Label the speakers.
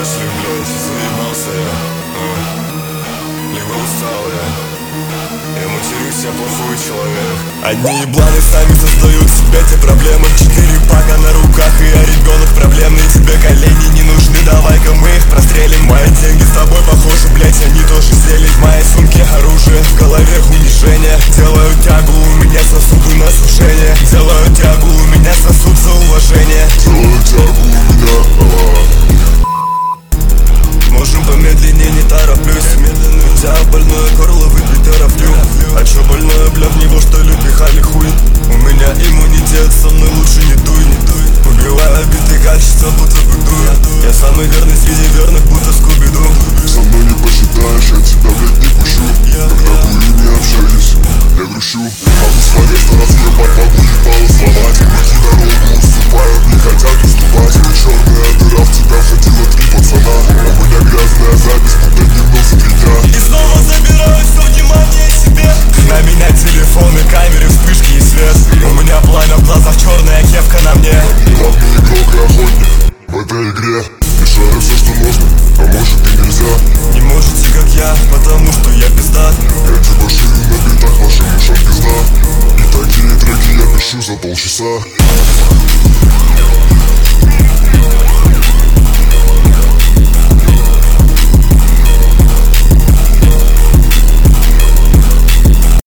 Speaker 1: Если, блядь, заебался я, либо устал я матерюсь, я плохой человек. Одни ебланы сами создают себе те проблемы. 4 пака на руках, и я ребенок проблемный. Тебе колени не нужны, давай-ка мы их прострелим. Мои деньги с тобой похожи, блять, они тоже сели. В моей сумке оружие, в голове унижение. Делаю тягу, у меня сосуды на сушение. Делаю тягу, у меня сосуд за уважение. Делаю тягу, у меня можем помедленнее, не тороплюсь. Взял больное горло, выпить тороплю. А чё больное, бля, в него что ли пихали хуй? У меня иммунитет, со мной лучше не дуй. Убиваю биты качество, будто бы дуй. Я самый верный среди верных, будто Скуби-Ду.
Speaker 2: Со мной не посчитаешь, я тебя, блядь, не пущу. Когда хуи не общались, я грущу. Могу с места разъебать, могу ебало сломать. Руки дорогу уступают, не хотят уступать. Ты черная дыра, в тебя входило 3 пацана. У меня грязная запись, будто дневной за 3 дня. И снова забираю все внимание себе. На меня телефоны, камеры, вспышки и свет. У меня пламя в глазах, черная кепка на мне. Главный игрок и охотник в этой игре. Решаю все, что можно, а может и нельзя. Не можете, как я, потому что я пизда. Эти машины на битах, вашим ушам пизда. И такие треки я пишу за полчаса.